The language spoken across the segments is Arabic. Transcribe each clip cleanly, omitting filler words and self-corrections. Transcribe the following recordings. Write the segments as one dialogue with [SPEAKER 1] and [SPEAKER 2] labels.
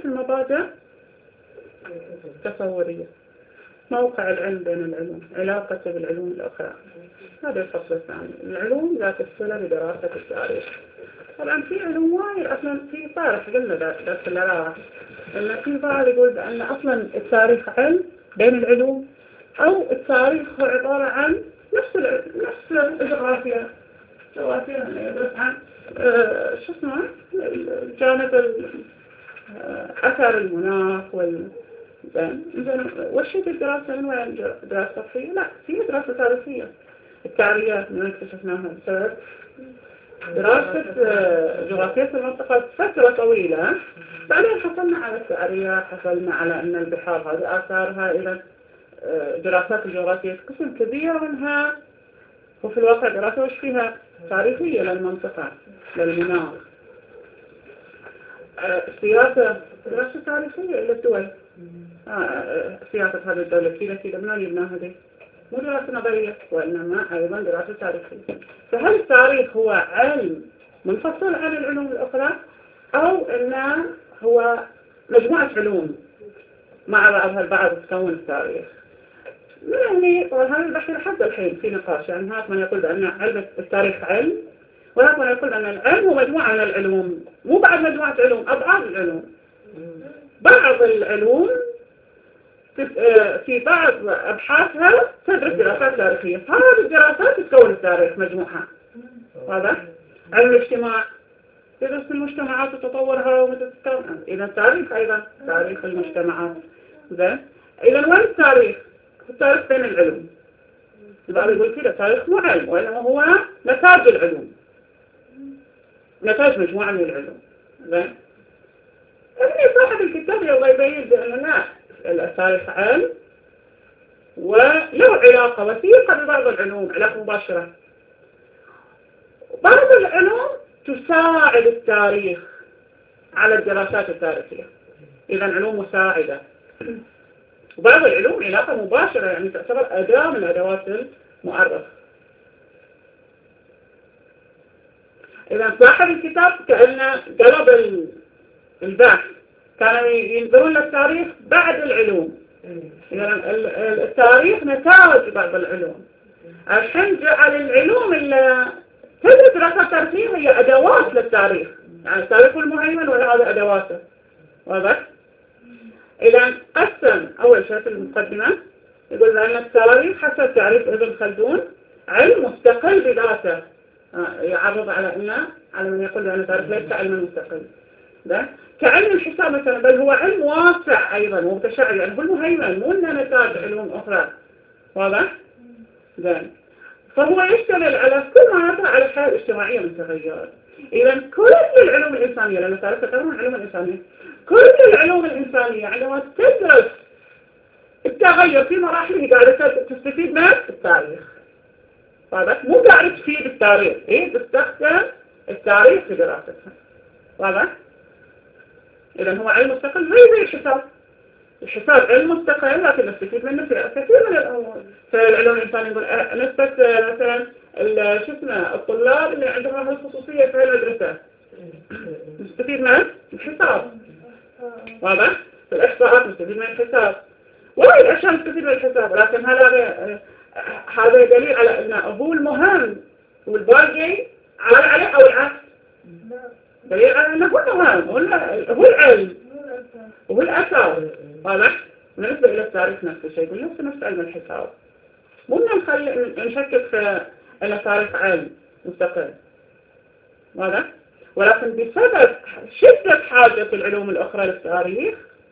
[SPEAKER 1] المبادئ التصورية، موقع العلم بين العلوم، علاقته بالعلوم الأخرى. هذا الفصل الثاني، العلوم ذات الصلة بدراسة التاريخ. طبعا في علوم وايد أصلا، في طارح قلنا درس اللي راح إن في بعض يقول بأن أصلا التاريخ علم بين العلوم، أو التاريخ هو عبارة عن نفس الجغرافيا يعني يدرس عن شو اسمه الجانب أثر المناخ وشيء الدراسة من وين دراسة صحية؟ لا، في دراسة تاريخية. التعريات من اكتشفناها بسبب دراسة جغرافية المنطقة فترة طويلة، بعدين حصلنا على التعريات، حصلنا على أن البحار هذه آثارها إلى دراسات الجغرافية قسم كبير منها، وفي الواقع دراسة وش فيها تاريخية للمنطقة للمناخ. السياسة دراسة تاريخية للدول، سياسة هذه الدولة كذا من يبناها دي، مو دراسة نظرية وإنما أيضا دراسة تاريخية. فهل التاريخ هو علم منفصل عن العلوم الأخرى، أو إنه هو مجموعة علوم مع بعضها البعض تكون التاريخ؟ يعني هذا البحث لحد الحين في نقاش، يعني هناك من يقول بأن علم التاريخ علم، وهناك من يقول أن العلم هو مجموعة من العلوم، مو بعد مجموعة علوم، أضعاف العلوم. بعض العلوم في بعض أبحاثها تدرس دراسات تاريخية، هذه الدراسات تكون التاريخ مجموعة. هذا علم الاجتماع يدرس المجتمعات وتطورها ومتى تتكون، إذا التاريخ أيضا تاريخ المجتمعات. إذا وين التاريخ؟ التاريخ بين العلوم. البعض يقول كده التاريخ مو علم، وإنما هو نتاج العلوم، نتاج مجموعة من العلوم. زين؟ صاحب الكتاب يبغى يبين بأننا التاريخ علم وله علاقة وثيقة ببعض العلوم، علاقة مباشرة. بعض العلوم تساعد التاريخ على الدراسات التاريخية، إذا علوم مساعدة. وبعض العلوم علاقة مباشرة، يعني تعتبر أداة من أدوات المؤرخ. إذا صاحب الكتاب كأنه قلب البحث، كانوا ينظرون للتاريخ بعد العلوم. إذا التاريخ نتاج بعض العلوم، الحين جعل العلوم اللي تدرس دراسات تاريخية هي أدوات للتاريخ، يعني التاريخ المهيمن وهذا أدواته. واضح؟ إذا قسم أول شيء في المقدمة يقول أن التاريخ حسب تعريف ابن خلدون علم مستقل بذاته، يعرض على من يقول بأن التاريخ ليس علما مستقل. ده كعلم الحساب مثلا، بل هو علم واسع أيضا ومتشعب، يعني هو المهيمن مو إنه نتاج علوم أخرى. واضح؟ ده فهو يشتغل على كل ما يطلع على الحياة الاجتماعية من تغيرات. إذا كل العلوم الإنسانية، لأن التاريخ تعتبر من العلوم الإنسانية، كل العلوم الإنسانية عندما تدرس التغير في مراحله قاعدة تستفيد من التاريخ. واضح؟ مو قاعدة تفيد التاريخ، تستخدم التاريخ في دراستها. واضح؟ إذا هو علم مستقل زي الحساب. الحساب علم مستقل لكن نستفيد منه في كثير من الأمور. فالعلوم الإنسانية يقول نسبة مثلا الطلاب اللي عندهم خصوصية في المدرسة نستفيد من الحساب. واضح؟ في الإحصاءات نستفيد من الحساب، وايد أشياء نستفيد من الحساب، لكن هذا دليل على أنه هو المهم والباقي عليه أو العكس. دليل على أنه هو المهم، هو العلم وهو الأثر. واضح؟ بالنسبة إلى التاريخ نفس الشيء، يقول نفس علم الحساب. مو نشكك في أن التاريخ علم مستقل. واضح؟ ولكن بسبب شدة حاجة العلوم الأخرى للتاريخ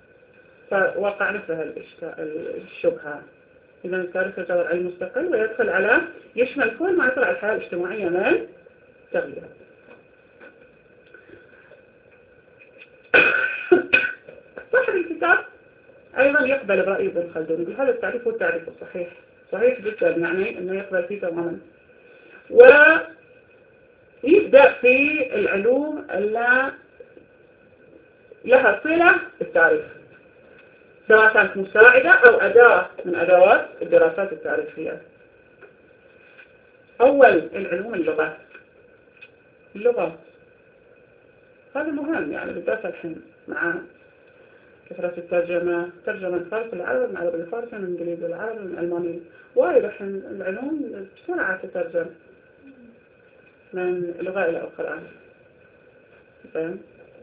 [SPEAKER 1] فوقع نفسها الشبهة. إذا التاريخ يعتبر علم مستقل ويدخل على يشمل كل ما يطلع الحياة الاجتماعية من تغييرات. صاحب الكتاب أيضا يقبل برأي ابن خلدون، يقول هذا التعريف هو التعريف الصحيح، صحيح جدا، يعني أنه يقبل فيه تماما. ويبدأ في العلوم اللي لها صلة بالتاريخ، سواء كانت مساعدة أو أداة من أدوات الدراسات التاريخية. أول العلوم اللغات هذا مهم، يعني بالذات الحين مع كثرة الترجمة، ترجمة الفارسي العربي من العربي الفارسي من الإنجليزي العربي من الألماني. وايد الحين العلوم بسرعة تترجم من لغة إلى أخرى. زين.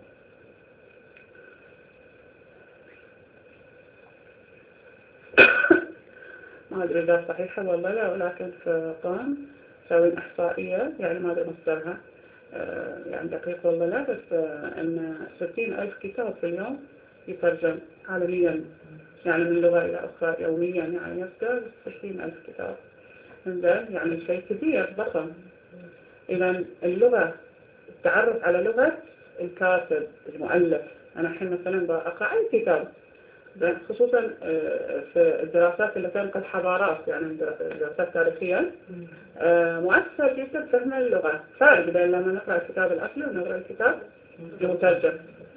[SPEAKER 1] ما أدري إذا صحيحة ولا لا، ولكن في قام سوين إحصائية، يعني ما أدري مصدرها يعني دقيق ولا لا، بس أن 60,000 كتاب في اليوم يترجم عالميا، يعني من لغة إلى أخرى يوميا، يعني يصدر 60,000 كتاب. يعني شيء كبير ضخم. إذا اللغة، التعرف على لغة الكاتب المؤلف. أنا الحين مثلا بقرأ أي كتاب، خصوصا في الدراسات اللي تنقل حضارات، يعني الدراسات التاريخية، مؤثر جدا فهم اللغة. فرق بين لما نقرأ الكتاب الأصلي ونقرأ الكتاب المترجم.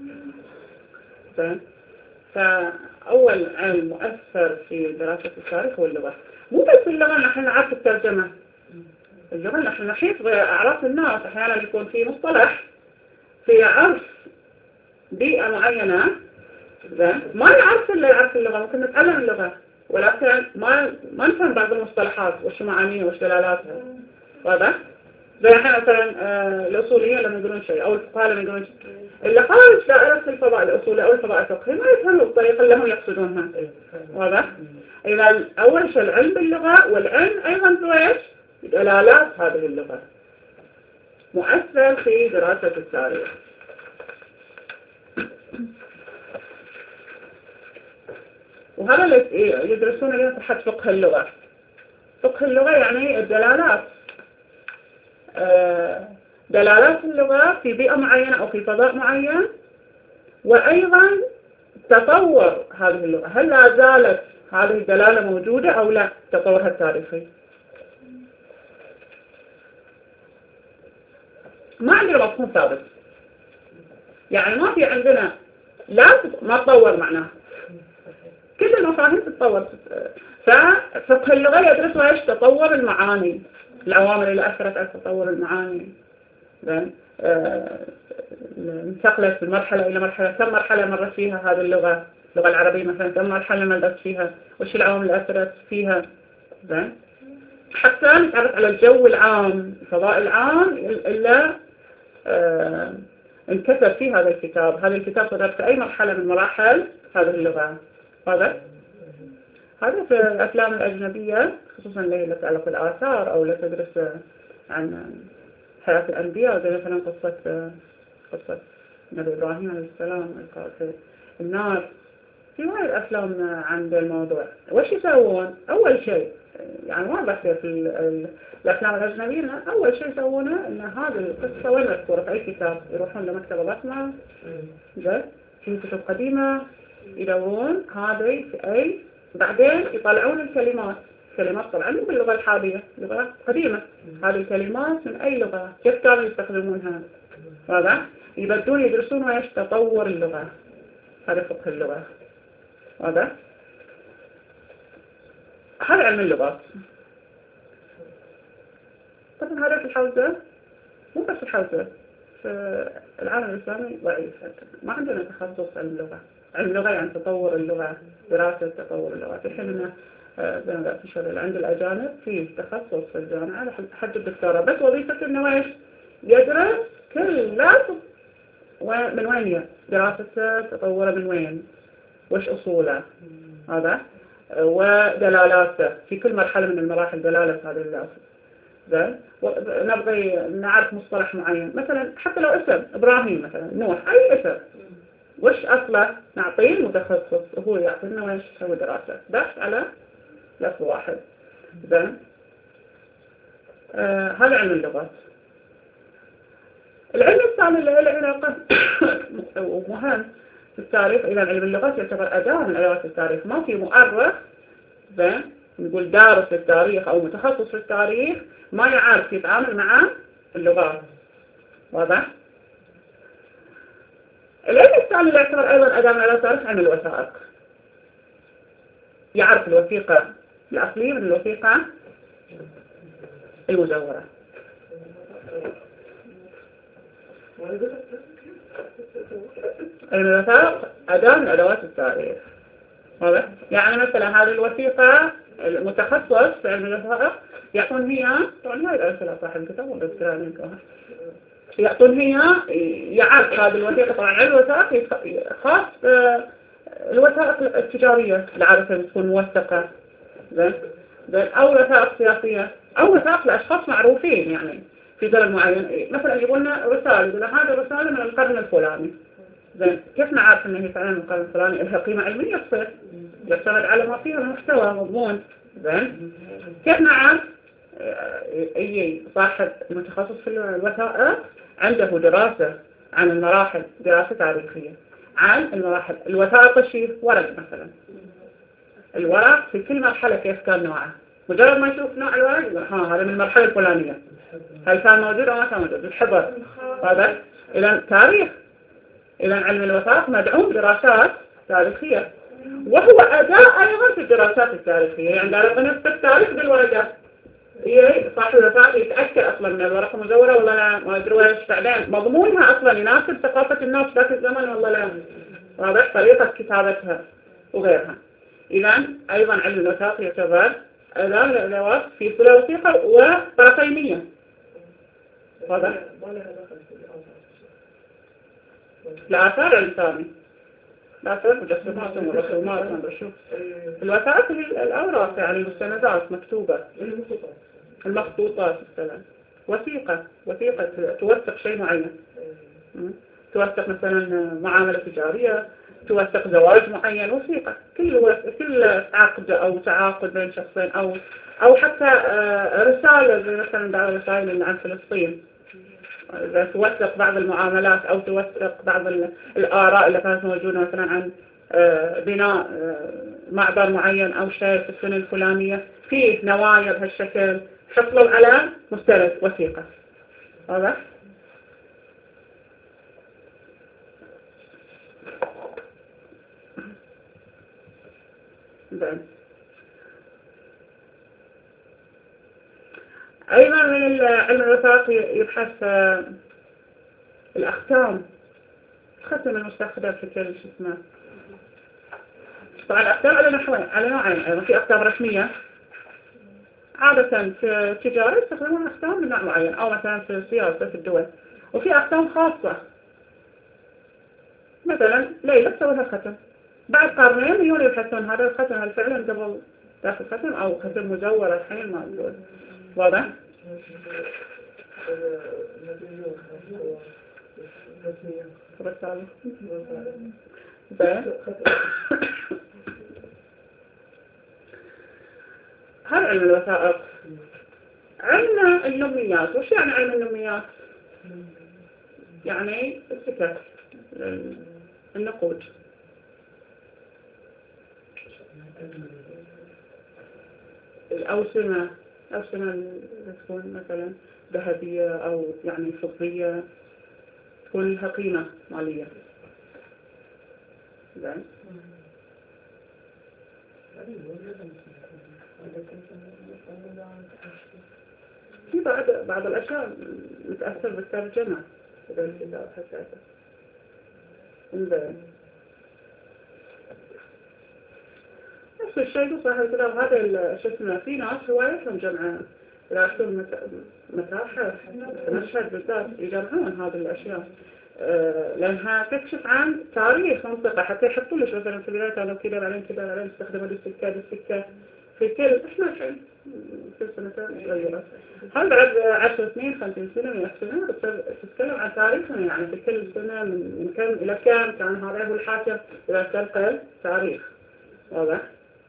[SPEAKER 1] فأول علم مؤثر في دراسة التاريخ هو اللغة. مو بس اللغة، نحن نعرف الترجمة. اللغة نحن نحيط بأعراف الناس، أحيانا يكون في مصطلح في عرف بيئة معينة، ما نعرف إلا يعرف اللغة، ممكن نتعلم اللغة ولكن ما نفهم بعض المصطلحات وش معانيها وش دلالاتها. واضح؟ زي احنا مثلا الأصوليين لما يقولون شيء أو الفقهاء لما يقولون شيء، اللي خارج دائرة الفضاء الأصولي أو الفضاء الفقهي ما يفهموا الطريقة اللي هم يقصدونها. واضح؟ إذا أول شيء العلم باللغة، والعلم أيضا بويش دلالات هذه اللغة، مؤثر في دراسة التاريخ. وهذا اللي يدرسون اليوم في حد فقه اللغة. فقه اللغة يعني الدلالات، دلالات اللغة في بيئة معينة أو في فضاء معين، وأيضا تطور هذه اللغة. هل لا زالت هذه الدلالة موجودة أو لا؟ تطورها التاريخي. ما عندنا مفهوم ثابت، يعني ما في عندنا ما تطور معناه، كل المفاهيم تتطور. ففقه اللغة يدرس ايش؟ تطور المعاني، العوامل اللي أثرت على تطور المعاني. انتقلت من مرحلة إلى مرحلة، كم مرحلة مرت فيها هذه اللغة العربية مثلا، كم مرحلة مرت فيها، وش العوامل اللي أثرت فيها. حتى نتعرف على الجو العام، الفضاء العام اللي انكتب فيه هذا الكتاب. هذا الكتاب صدر في أي مرحلة من مراحل هذه اللغة. هذا في الأفلام الأجنبية خصوصا اللي تتعلق بالآثار أو اللي تدرس عن حياة الأنبياء، زي مثلا قصة نبي إبراهيم عليه السلام، في النار، في وايد أفلام عن الموضوع. وش يسوون؟ أول شيء يعني واضح في الأفلام الأجنبية، أول شيء يسوونه إن هذه القصة وين مذكورة في أي كتاب، يروحون لمكتبة ضخمة في كتب قديمة يدورون هذه في أي، بعدين يطلعون الكلمات طبعا باللغة الحالية، لغة قديمة، هذه الكلمات من أي لغة، كيف كانوا يستخدمونها. واضح؟ يبدون يدرسون ويش تطور اللغة. هذا فقه اللغة. واضح؟ هذا علم اللغات. طبعا هذا في الحوزة، مو بس الحوزة، في العالم الإسلامي ضعيف، ما عندنا تخصص علم اللغة. علم اللغة يعني تطور اللغة، دراسة تطور اللغة. في حين في شغل عند الأجانب في تخصص في الجامعة حد الدكتوراه، بس وظيفة إنه إيش يدرس كل من وين دراسته، تطوره من وين، وش أصوله، هذا ودلالاته في كل مرحلة من المراحل، دلالة هذه اللغة. نبغي نعرف مصطلح معين مثلا، حتى لو اسم إبراهيم مثلا، نوح، أي اسم، وش أصله، نعطيه المتخصص وهو يعطينا ويش يسوي دراسة بس على لفظ واحد. هذا علم اللغات. العلم الثاني اللي له علاقة ومهم في التاريخ، إذا علم اللغات يعتبر أداة من أدوات التاريخ. ما في مؤرخ نقول دارس التاريخ أو متخصص في التاريخ ما يعرف يتعامل مع اللغات. واضح؟ العلم الثاني اللي يعتبر أيضا أداة من أدوات التاريخ علم الوثائق. يعرف الوثيقة الأصلية من الوثيقة المزورة. علم الوثائق أداة من أدوات التاريخ. واضح؟ يعني مثلا هذه الوثيقة المتخصص في علم الوثائق يعطون هي طبعا هاي الأسئلة صاحب الكتاب والذكرى منكم يعطون هي يعرف هذه الوثيقة. طبعا علم الوثائق خاص الوثائق التجارية العادة تكون موثقة زين أو وثائق سياسية أو وثائق لأشخاص معروفين يعني في بلد معين. مثلا يجيبوا لنا رسالة يقول هذه الرسالة من القرن الفلاني زين كيف نعرف أنه هي فعلا من القرن الفلاني؟ لها قيمة علمية تصير يعتمد على ما فيها من محتوى مضمون زين. كيف نعرف؟ أي صاحب متخصص في الوثائق عنده دراسة عن المراحل دراسة تاريخية عن المراحل. الوثائق الشيء ورق مثلا الورق في كل مرحلة كيف كان نوعه مجرد ما يشوف نوع الورق يقول هذا من المرحلة الفلانية هل كان موجود أو ما كان موجود الحبر هذا. إذا تاريخ إذا علم الوثائق مدعوم دراسات تاريخية وهو أداة أيضا في الدراسات التاريخية. يعني نفس التاريخ بالورقات هي صاحب الوثائق يتأكد أصلا من الورقة مزورة ولا لا ما أدري ويش بعدين مضمونها أصلا يناسب ثقافة الناس ذاك الزمن ولا لا واضح طريقة كتابتها وغيرها. إذا أيضا علم الوثائق يعتبر أداة من الأدوات في كل وثيقة وطرفينية واضح. الآثار الإنساني الآثار مجسمات ورسومات ونشوف الوثائق الأوراق يعني المستندات مكتوبة المخطوطات مثلا وثيقة توثق شيء معين توثق مثلا معاملة تجارية توثق زواج معين وثيقة كل عقد أو تعاقد بين شخصين أو حتى رسالة زي مثلا بعض الرسائل اللي عن فلسطين إذا توثق بعض المعاملات أو توثق بعض الآراء اللي كانت موجودة مثلا عن بناء معبر معين أو شيء في السنة الفلانية فيه نوايا بهالشكل حصلوا على مستند وثيقة واضح؟ أيضا من علم الوثائق يبحث الأختام الختم المستخدم في كل شيء اسمه. طبعا الأختام على نوعين في أختام رسمية عادة في التجارة يستخدمون أختام من نوع معين أو مثلا في سياسة في الدول وفي أختام خاصة مثلا ليلى سوى لها ختم بعد قرنين يجون يبحثون هذا الختم هل فعلا قبل داخل ختم أو ختم مزور الحين ما أقول واضح؟ هل علم الوثائق علم النميات وش يعني علم النميات؟ يعني السكك النقود الأوسمة تكون مثلا ذهبية أو يعني فضية تكون لها قيمة مالية زين. في بعض الأشياء متأثر بالترجمة إذا الكتاب حساسة زين. نفس الشيء صاحب الكتاب هذا شو اسمه في ناس روايتهم جمعة يراسلون متاحف مشهد بالذات يجمعون هذه الأشياء لأنها تكشف عن تاريخ منطقة حتى يحطوا لك مثلا في البداية كانوا كذا بعدين استخدموا السكة في كل إحنا الحين كل سنتين تغيرت هل بعد 10 سنين 50 سنة 100 سنة تتكلم عن تاريخنا يعني في كل سنة من كم إلى كم كان هذا هو الحاكم إذا تنقل تاريخ واضح.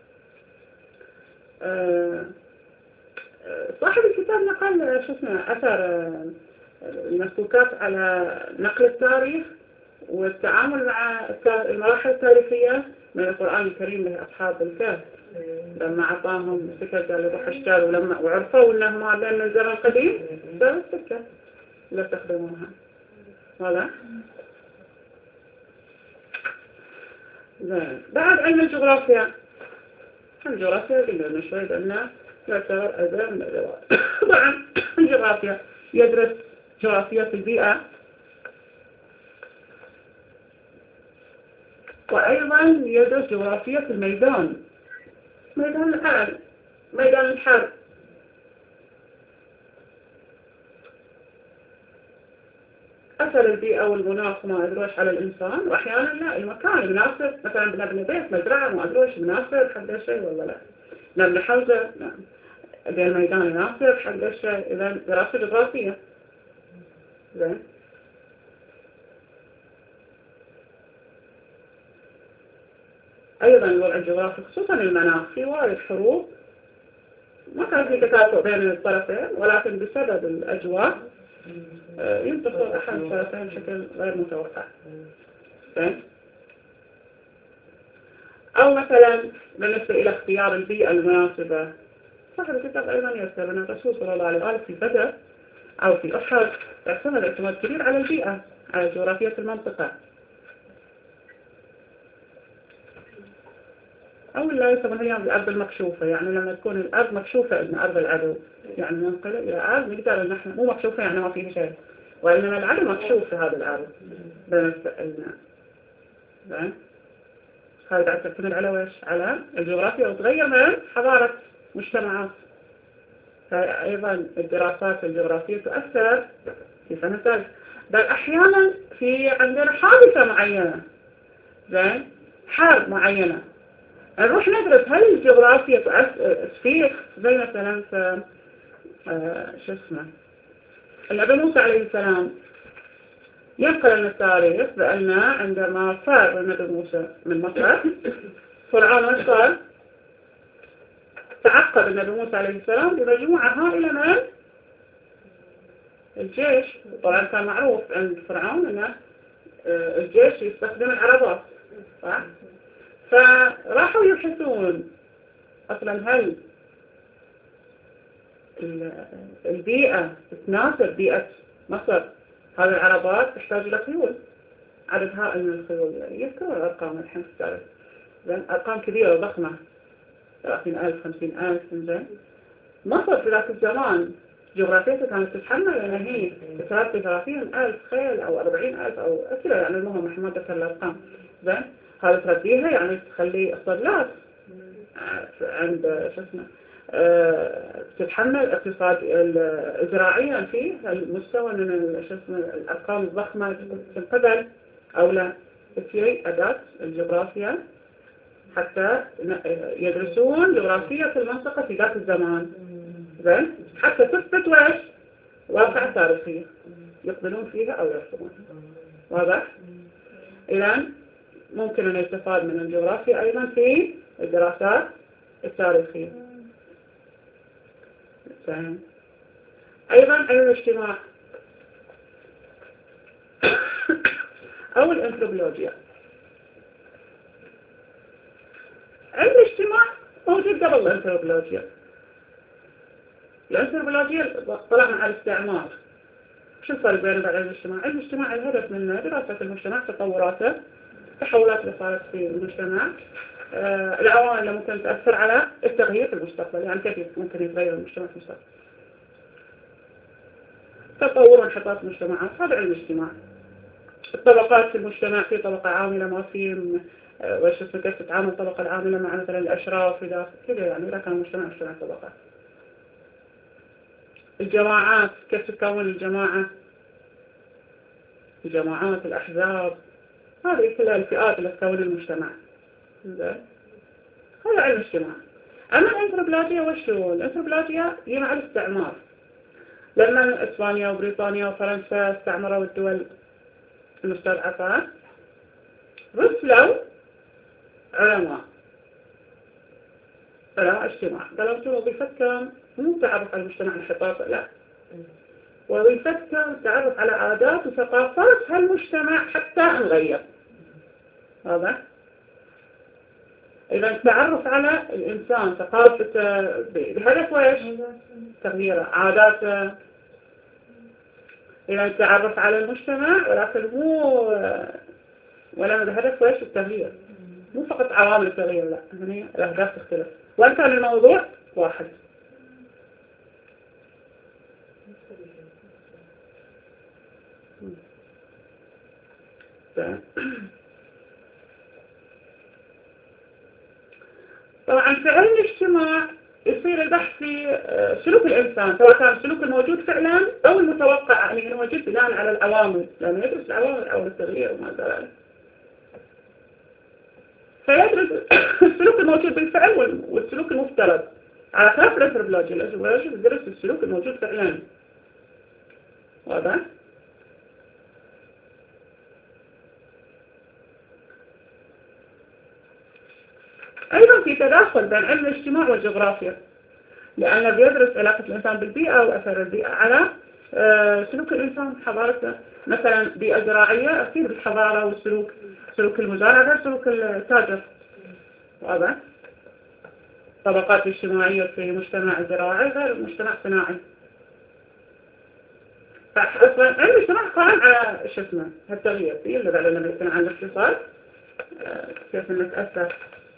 [SPEAKER 1] صاحب الكتاب نقل شو اسمه أثر المسلوكات على نقل التاريخ والتعامل مع المراحل التاريخية من القرآن الكريم لأصحاب الكهف لما أعطاهم السكة قالوا روح اشتروا ولما وعرفوا أنهم هذا من الزمن القديم داروا السكة لا تستخدموها هذا. بعد علم الجغرافيا قلنا شوي بأنه يعتبر أداة من الأدوات. طبعا الجغرافيا يدرس جغرافية البيئة وأيضا يدرس جغرافية الميدان، ميدان الحرب، ميدان الحرب. أثر البيئة والمناخ ما أدروش على الإنسان، وأحيانا لا، المكان مناسب، مثلا بنبني بيت مزرعة ما أدروش مناسب حق الشيء ولا لا، نبني حوزة إذا الميدان يناسب حق الشيء، إذا دراسة جغرافية. زين. أيضا الوضع الجغرافي خصوصا المناخ، في وايد حروب ما كان في تكافؤ بين الطرفين، ولكن بسبب الأجواء ينتصر أحد الطرفين بشكل غير متوقع. زين. أو مثلا بالنسبة إلى اختيار البيئة المناسبة، صاحب الكتاب أيضا يذكر أن الرسول صلى الله عليه وآله في بدر أو في أحد اعتمد اعتماد كبير على البيئة، على جغرافية المنطقة. أو لا يسمونها اليوم الأرض المكشوفة، يعني لما تكون الأرض مكشوفة إن أرض العدو، يعني ننقل إلى أرض نقدر إن إحنا مو مكشوفة يعني ما فيه شيء، وإنما العدو مكشوف في هذا الأرض بالنسبة لنا. زين. هذا تعتمد على وش؟ على الجغرافيا، وتغير من حضارة مجتمعات. أيضا الدراسات الجغرافية تؤثر في فهم ذلك. بل أحيانا في عندنا حادثة معينة، زين، حرب معينة، نروح ندرس هل الجغرافيا تؤثر في، زي مثلا في شو اسمه النبي موسى عليه السلام، ينقل لنا التاريخ بأن عندما فار النبي موسى من مصر فرعون وش قال؟ تعقب النبي موسى عليه السلام بمجموعة هائلة من الجيش. طبعا كان معروف عند فرعون أن الجيش يستخدم العربات، صح؟ فراحوا يبحثون أصلا هل البيئة تناسب بيئة مصر. هذه العربات تحتاج إلى خيول، عدد هائل من الخيول، يذكروا الأرقام الحين في التاريخ، أرقام كبيرة وضخمة، 30,000 50,000. زين. مصر في ذاك الزمان جغرافيتها كانت تتحمل أن هي تتغطي 30,000 خيل أو 40,000 أو كذا، يعني المهم احنا ما ذكر الأرقام. زين. هذا ترديها يعني تخلي الصدلات عند شو اسمه تتحمل اقتصاد زراعيا في المستوى من شو اسمه الأرقام الضخمة تنقبل أو لا. في أداة الجغرافيا حتى يدرسون جغرافية المنطقة في ذاك الزمان، زين، حتى تثبت وش واقع تاريخي يقبلون فيها أو يرفضون. واضح؟ إذن ممكن أن يستفاد من الجغرافيا أيضا في الدراسات التاريخية. زين. أيضا علم الاجتماع أو الأنثروبولوجيا. علم الاجتماع موجود قبل الأنثروبولوجيا. الأنثروبولوجيا طلعنا على الاستعمار. شو الفرق بين علم الاجتماع؟ علم الاجتماع الهدف منه دراسة المجتمع، تطوراته، التحولات اللي صارت في المجتمع، العوامل اللي ممكن تأثر على التغيير في المستقبل، يعني كيف ممكن يتغير المجتمع في المستقبل، تطور وانحطاط المجتمعات. هذا علم الاجتماع. الطبقات في المجتمع، في طبقة عاملة ما في وش كيف تتعامل الطبقة العاملة مع مثلا الأشراف إذا كذا، يعني إذا كان مجتمع طبقات. الجماعات، كيف تتكون الجماعة، الجماعات، الأحزاب، هذه كلها الفئات اللي تكون المجتمع. هذا علم الاجتماع. أما الأنثروبولوجيا وشو؟ الأنثروبولوجيا هي مع الاستعمار، لما إسبانيا وبريطانيا وفرنسا استعمروا الدول المستضعفات رسلوا علماء اجتماع، قالوا انتم وظيفتكم مو تعرف على المجتمع الانحطاطي، لا، وظيفتكم تعرف على عادات وثقافات هالمجتمع حتى نغير. هذا إذا التعرف على الإنسان ثقافته بهدف وإيش؟ تغييره، عاداته. إذا التعرف على المجتمع ولكن مو ولا بهدف وإيش؟ التغيير، مو فقط عوامل التغيير، لا، يعني الأهداف تختلف وإن كان الموضوع واحد. طبعا في علم الاجتماع يصير البحث في سلوك الإنسان، سواء كان السلوك الموجود فعلا أو المتوقع يعني الموجود بناء على العوامل، لأنه يدرس العوامل أو التغيير وما ذلك. فيدرس السلوك الموجود بالفعل والسلوك المفترض على خلاف الأنثروبولوجيا. الأنثروبولوجيا تدرس السلوك الموجود فعلا. واضح؟ أيضا في تداخل بين علم الاجتماع والجغرافيا، لأنه بيدرس علاقة الإنسان بالبيئة وأثر البيئة على سلوك الإنسان حضارته. مثلا بيئة زراعية أكيد الحضارة والسلوك، سلوك المزارع غير سلوك التاجر. واضح؟ طبقات الاجتماعية في مجتمع زراعي غير مجتمع صناعي. فأصلا علم الاجتماع قائم على شو اسمه هالتغيير فيه اللي بعدين بيكون عن الاقتصاد، كيف انه تأثر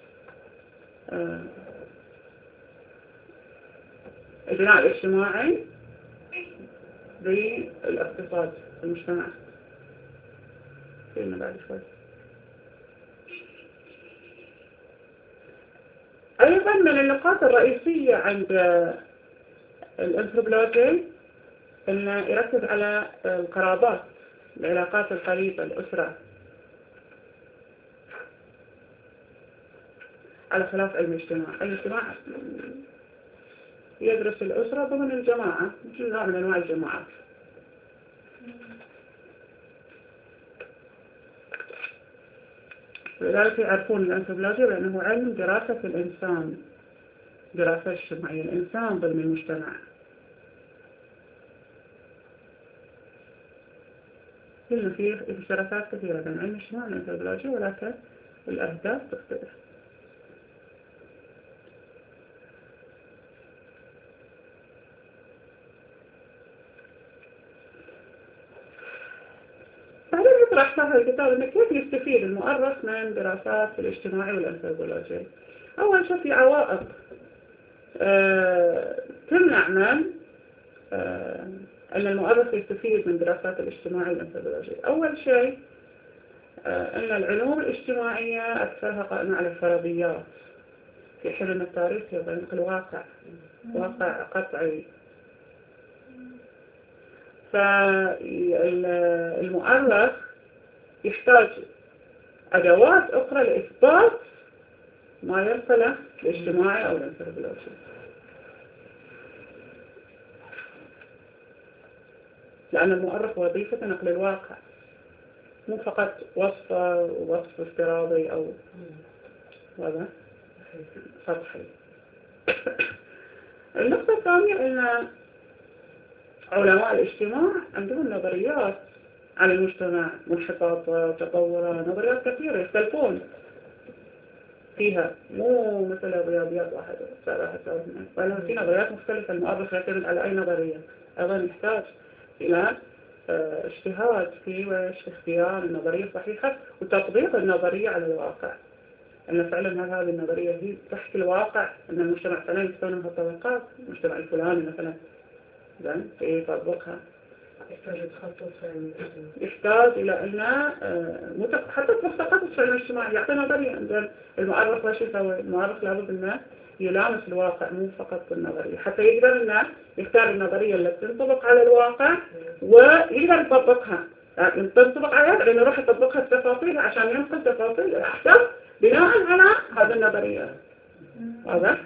[SPEAKER 1] البناء الاجتماعي بالاقتصاد في المجتمع. فينا بعد شوي. أيضا من النقاط الرئيسية عند الأنثروبولوجي أنه يركز على القرابات، العلاقات القريبة، الأسرة، على خلاف علم الاجتماع. الاجتماع يدرس الأسرة ضمن الجماعة، مثل نوع من أنواع الجماعات. ولذلك يعرفون الأنثروبولوجيا بأنه علم دراسة الإنسان، دراسة اجتماعية الإنسان ضمن المجتمع. كلنا فيه اشتراكات كثيرة بين علم الاجتماع والأنثروبولوجيا، ولكن الأهداف تختلف. بعدين يطرح صاحب الكتاب أنه كيف يستفيد المؤرخ من دراسات الاجتماعي والأنثروبولوجيا. أول شيء في عوائق تمنع من أن المؤرخ يستفيد من دراسات الاجتماعي والأنثروبولوجيا. أول شيء أن العلوم الاجتماعية أكثرها قائمة على الفرضيات، في حين أن التاريخ ينقل الواقع، واقع قطعي. فالمؤرخ يحتاج أدوات أخرى لإثبات ما ينقله الاجتماعي أو الأنثروبولوجي، لأن المؤرخ وظيفة نقل الواقع، مو فقط وصف افتراضي أو هذا سطحي. النقطة الثانية أن علماء الاجتماع عندهم نظريات عن المجتمع، منحطاته، تطوره، نظريات كثيرة يختلفون فيها، مو مثل الرياضيات واحدة بل في نظريات مختلفة. المؤرخ يعتمد على أي نظرية، أيضا يحتاج إلى اجتهاد في اختيار النظرية الصحيحة وتطبيق النظرية على الواقع، أن فعلا هذه النظرية هي تحكي الواقع، أن المجتمع فعلا يكون من الطبقات، المجتمع الفلاني مثلا في تطبيقها يحتاج إلى أن حتى التخصصات في الاجتماع يعطي نظرية. عند المؤرخ لا يسوي، المؤرخ لابد أنه يلامس الواقع مو فقط النظرية، حتى يقدر أنه يختار النظرية التي تنطبق على الواقع ويقدر يطبقها، يعني تنطبق عليها بعدين يروح يطبقها بتفاصيل عشان ينقل تفاصيل الأحداث بناء على هذه النظرية. واضح؟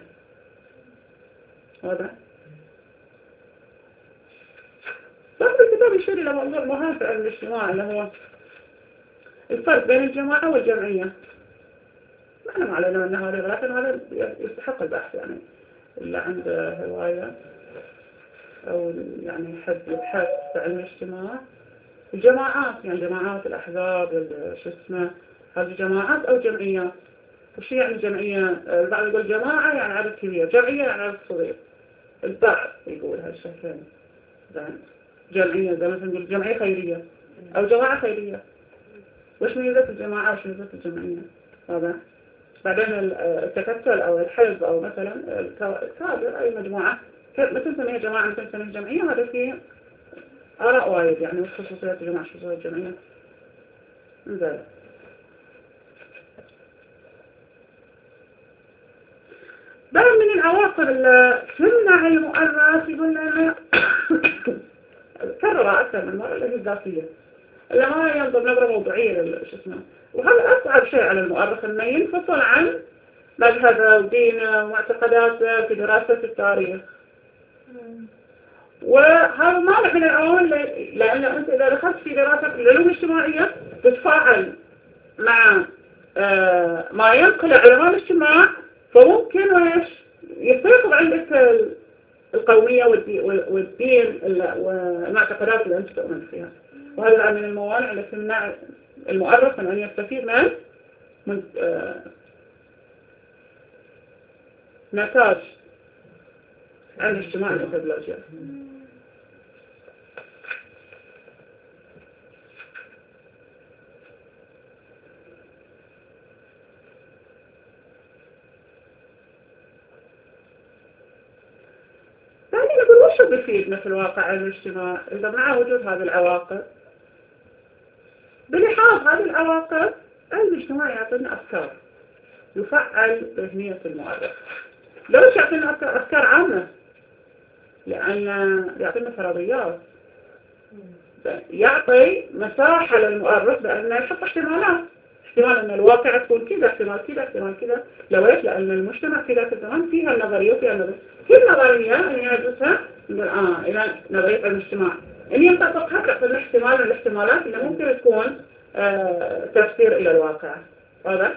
[SPEAKER 1] صاحب الكتاب يشير إلى موضوع مهم في علم الاجتماع اللي هو الفرق بين الجماعة والجمعية. نحن ما علينا من هذا، ولكن هذا يستحق البحث، يعني اللي عنده هواية أو يعني حد يبحث في علم الاجتماع. الجماعات يعني جماعات الأحزاب شو اسمه، هذه جماعات أو جمعيات. وش يعني جمعية؟ البعض يقول جماعة يعني عدد كبير، جمعية يعني عدد صغير. البعض يقول هالشكلين. جمعية زي مثلا نقول جمعية خيرية أو جماعة خيرية. وش ميزة الجماعة وش ميزة الجمعية؟ هذا بعدين التكتل أو الحزب أو مثلا الكادر أي مجموعة مثل نسميها جماعة مثل نسميها جمعية. هذا فيه آراء وايد، يعني وش خصوصيات الجماعة وش خصوصيات الجمعية. انزل بعض من العواقب اللي تمنع المؤرخ يقول لنا كررها أكثر من مرة اللي هي الذاتية، اللي ما ينظر نظرة موضوعية شو اسمه. وهذا أصعب شيء على المؤرخ إنه ينفصل عن مذهبه ودينه ومعتقداته في دراسة التاريخ. وهذا مانع من العوامل، لأن أنت إذا دخلت في دراسة العلوم الاجتماعية تتفاعل مع ما ينقل علماء الاجتماع، فممكن ويش يسيطر عندك القومية والدين والمعتقدات اللي أنت تؤمن فيها. وهذا من الموانع التي تمنع المؤرخ من أن يستفيد من نتاج عن اجتماع الميثودولوجيا. ثاني نقول وش بيفيدنا في الواقع عن الاجتماع إذا مع وجود هذه العواقب؟ بلحاظ هذه العواقب علم الاجتماع يعطينا أفكار يفعل ذهنية المؤرخ. ليش يعطينا أفكار عامة؟ لأن يعطينا فرضيات، يعطي مساحة للمؤرخ بأنه يحط احتمالات، احتمال أن الواقع تكون كذا، احتمال كذا، احتمال كذا. ليش؟ لأن المجتمع في ذات الزمان فيها النظرية وفيها النظرية. كل نظرية أن يدرسها نقول إلى نظرية الاجتماع أن ينطبقها تعطي الاحتمال من الاحتمالات اللي ممكن تكون تفسير إلى الواقع. هذا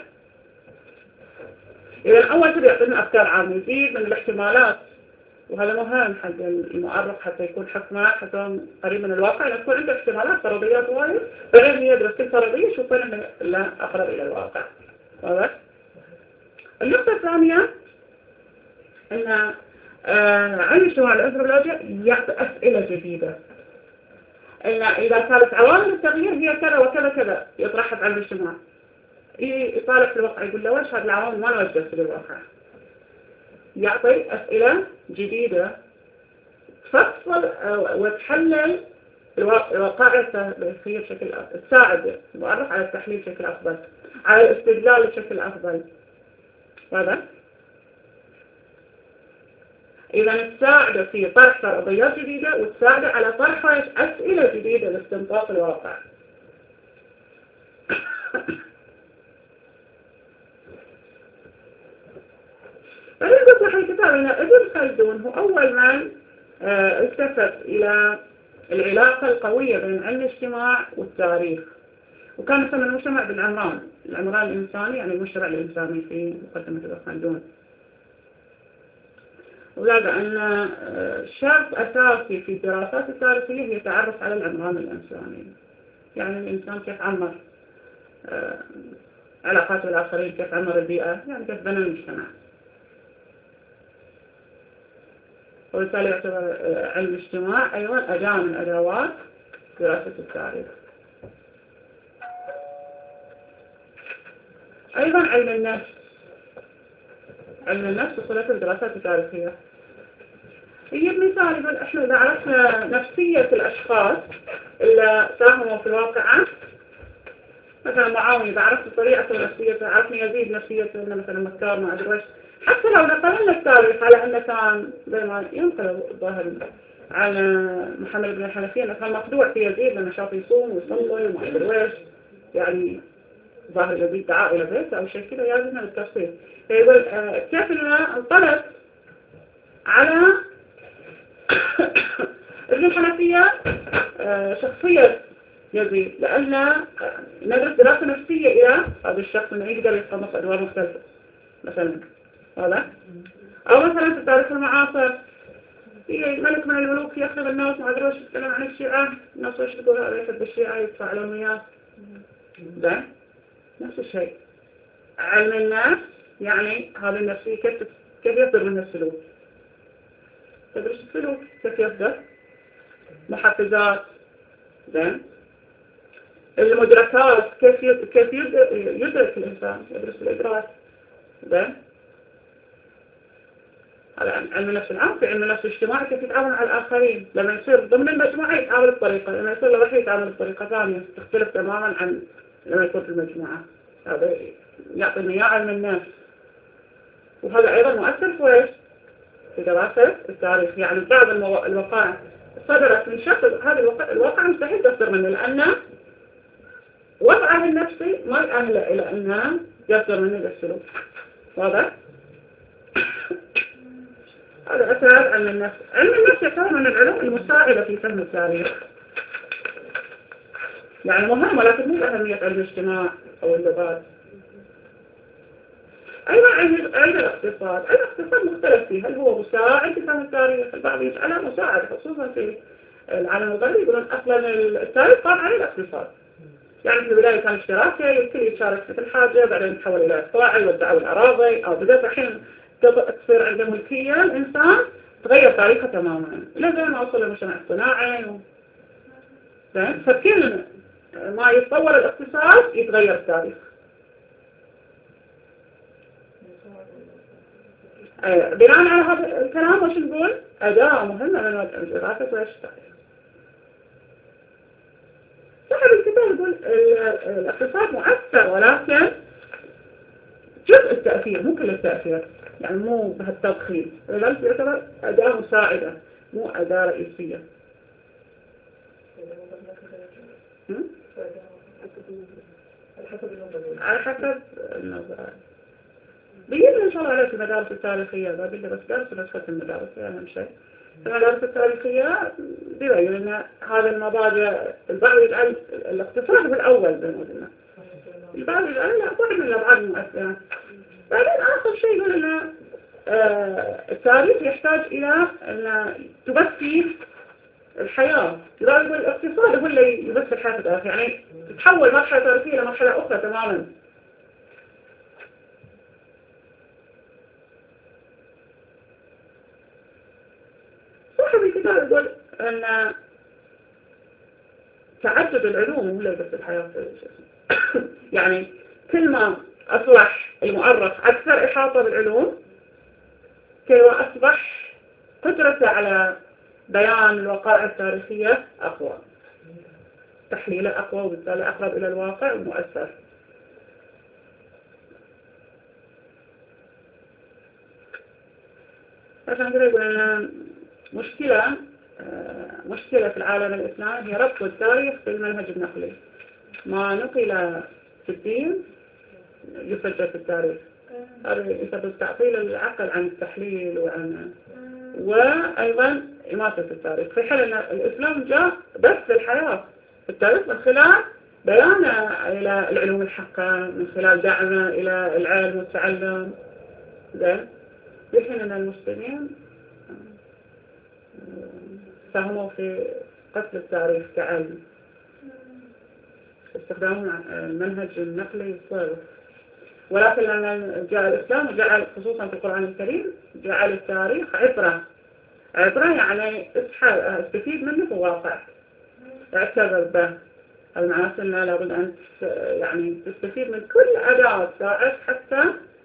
[SPEAKER 1] إذا أول شيء يعطينا أفكار عامة، يزيد من الاحتمالات، وهذا مهم حق المؤرخ حتى يكون حكمه حتى قريب من الواقع، لأن تكون عنده احتمالات فرضيات وايد، بعدين يدرس كل فرضية يشوف وين لا أقرب إلى الواقع. واضح؟ النقطة الثانية أن علم الاجتماع الأنثروبولوجيا يعطي أسئلة جديدة. إن إذا كانت عوامل التغيير هي كذا وكذا كذا يطرحها علم الاجتماع، يطالع في الواقع يقول له وش هذه العوامل ما نوجدت في الواقع. يعطي أسئلة جديدة تفصل وتحلل الواقع بشكل أفضل، تساعد المؤرخ على التحليل بشكل أفضل، على الاستدلال بشكل أفضل. هذا إذا تساعد في طرح فرضيات جديدة وتساعد على طرح أسئلة جديدة لاستنباط الواقع. فأنا قلت في الكتاب أن ابن خلدون هو أول من التفت إلى العلاقة القوية بين علم الاجتماع والتاريخ، وكان يسمى المجتمع بالعمران، العمران الإنساني يعني المجتمع الإنساني في مقدمة ابن خلدون. ولذا أن شرط أساسي في الدراسات التاريخية هي التعرف على العمران الإنساني، يعني الإنسان كيف عمر علاقاته بالآخرين، كيف عمر البيئة، يعني كيف بنى المجتمع. وبالتالي يعتبر علم الاجتماع أيضا أداة من أدوات دراسة التاريخ. أيضا علم النفس، علم النفس وصلته الدراسات التاريخية. هي مثال يقول إحنا إذا عرفنا نفسية الأشخاص اللي ساهموا في الواقعة، مثلا معاوية إذا عرفت طريقة النفسية، عرفنا يزيد نفسيته إنه مثلا مكار ما أدري وش، حتى لو نقلنا التاريخ على أنه كان زي ما ينقل الظاهر على محمد بن الحنفية أنه كان مخدوع في يزيد لأنه شاف يصوم ويصلي وما أدري وش، يعني ظاهر يزيد دعاء إلى بيته أو شيء كذا، يازمنا التفصيل. يقول كيف أنه انطلق على ابن الحنفية شخصية يزيد، لأن ندرس دراسة نفسية إلى هذا الشخص أنه يقدر يتقمص أدوار مختلفة مثلا. هذا أو مثلا في التاريخ المعاصر في ملك من الملوك يخرب الناس ما أدري وش، يتكلم عن الشيعة، الناس وش يقول هذا يحب الشيعة يدفع لهم إياه. ده نفس الشيء علم النفس، يعني هذه النفسية كيف يصدر منها السلوك، تدرس السلوك كيف يصدر، محفزات، زين المدركات كيف يدرك الإنسان، يدرس الإدراك، زين علم النفس العام. في علم النفس الاجتماعي كيف يتعامل مع الآخرين، لما يصير ضمن المجموعة يتعامل بطريقة، لما يصير لوحده يتعامل بطريقة ثانية تختلف تماما عن لما يكون في المجموعة. هذا يعطينا إياه علم النفس. وهذا أيضا مؤثر في دراسة التاريخ. يعني بعض الوقائع صدرت من شخص، هذا الواقع مستحيل تصدر منه، لأن وضعه النفسي ما يأهل إلى أنه يصدر منه السلوك. واضح؟ هذا أساس علم النفس. علم النفس يعتبر من العلوم المساعدة في فهم التاريخ، يعني مهم، ولكن مو بأهمية علم الاجتماع أو اللغات. أيضا علم الاقتصاد. علم الاقتصاد مختلف فيه، هل هو مساعد في فهم التاريخ؟ البعض يجعله مساعد، خصوصا في العالم الغربي يقولون أصلا التاريخ قام على الاقتصاد. يعني في البداية كان اشتراكي، الكل يشارك في الحاجة، بعدين تحول إلى اقطاعي وادعوا الأراضي، أو بدأت الحين تصير عنده ملكية الإنسان، تغير تاريخه تماما إلى ما وصل للمجتمع الصناعي. فكل ما يتطور الاقتصاد يتغير التاريخ. بناء على هذا الكلام وش نقول؟ أداة مهمة من دراسة التاريخ. صاحب الكتاب يقول الاقتصاد مؤثر، ولكن جزء التأثير مو كل التأثير، يعني مو بهالتضخيم، لذلك يعتبر أداة مساعدة مو أداة رئيسية. على حسب النظر. بيجب إن شاء الله عليه في المدارس التاريخية، بقول بس درس نسخة المدارس أهم شيء. في المدارس التاريخية بيبين أن هذا المبادئ، البعض يجعل الاقتصاد بالأول زي ما قلنا، البعض يجعل لا واحد من الأبعاد المؤثرة. بعدين آخر شيء يقول أن التاريخ يحتاج إلى أن تبثي الحياة. يقول الاقتصاد هو اللي يبث الحياة التاريخية، يعني تتحول مرحلة تاريخية إلى مرحلة أخرى تماما. صاحب الكتاب يقول أن تعدد العلوم هو اللي يبث الحياة يعني كل ما أصبح المؤرخ أكثر إحاطة بالعلوم، كل ما أصبح قدرته على بيان الوقائع التاريخية أقوى، تحليله أقوى، وبالتالي أقرب إلى الواقع ومؤثر. عشان كده يقول أن مشكلة في العالم الإسلامي هي ربط التاريخ بالمنهج النقلي. ما نقل في الدين يسجل في التاريخ. هذا يسبب تعطيل العقل عن التحليل وأيضا إماتة التاريخ، في حال أن الإسلام جاء بث الحياة في التاريخ من خلال بيانه إلى العلوم الحقة، من خلال دعمه إلى العلم والتعلم. في حين أن المسلمين ساهموا في قتل التاريخ كعلم، استخدامهم المنهج النقلي الصارف. ولكن لما جاء الإسلام وجعل خصوصا في القرآن الكريم جعل التاريخ عبرة يعني استفيد منه في الواقع، اعتبر به. المعنى أنه لابد أن يعني تستفيد من كل أداة تساعد حتى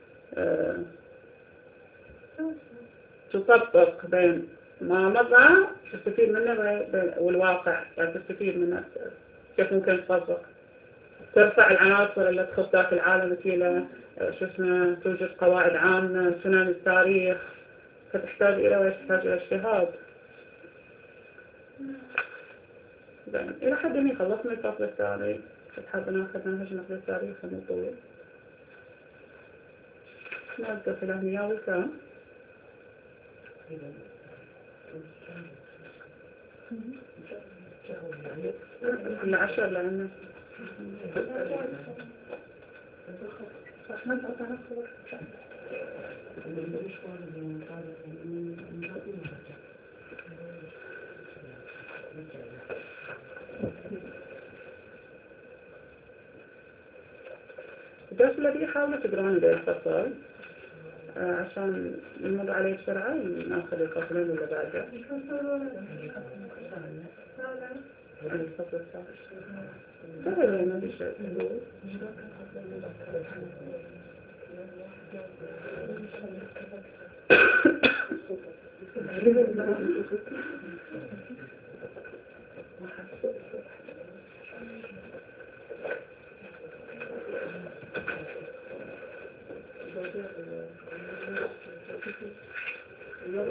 [SPEAKER 1] تطبق بين ما مضى، تستفيد منه والواقع، يعني تستفيد منه كيف ممكن تطبق، ترفع العناصر اللي تخص داخل العالم مثل توجد قواعد عامة، سنن التاريخ، فتحتاج إلى اجتهاد. إلى حد ما خلصنا الفصل الثاني، حاب ناخذ منهج نقل التاريخ المطول. نبدأ في الأهمية والكام العشر لأنه الدرس الذي حاولنا تقرأون ذا الفصل عشان نمر عليه بسرعة، ناخذ الفصلين اللي بعده. الفصل الثالث سهل ما في شيء.